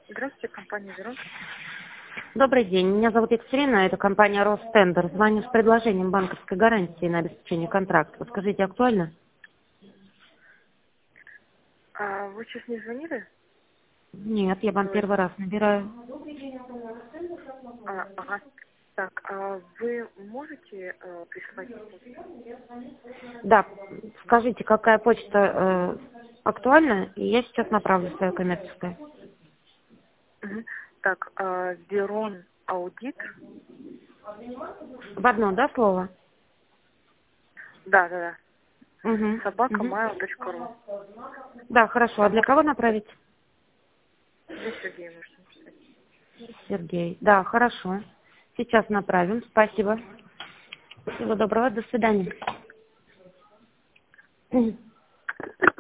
Здравствуйте, компания «Верон». Добрый день, меня зовут Екатерина, это компания «Ростендер». Звоню с предложением банковской гарантии на обеспечение контракта. Скажите, актуально? А вы сейчас не звонили? Нет, я вам Говорит. первый раз набираю. Ага. Так, а вы можете прислать почту? Да, скажите, какая почта актуальна, и я сейчас направлю свое коммерческое. Мгм. Так, Верон Аудит. В одно, да, слово? Да. Угу. Собакамайл.ру. Да, хорошо. А для кого направить? Для Сергея можете написать. Сергей. Да, хорошо. Сейчас направим. Спасибо. Всего доброго. До свидания.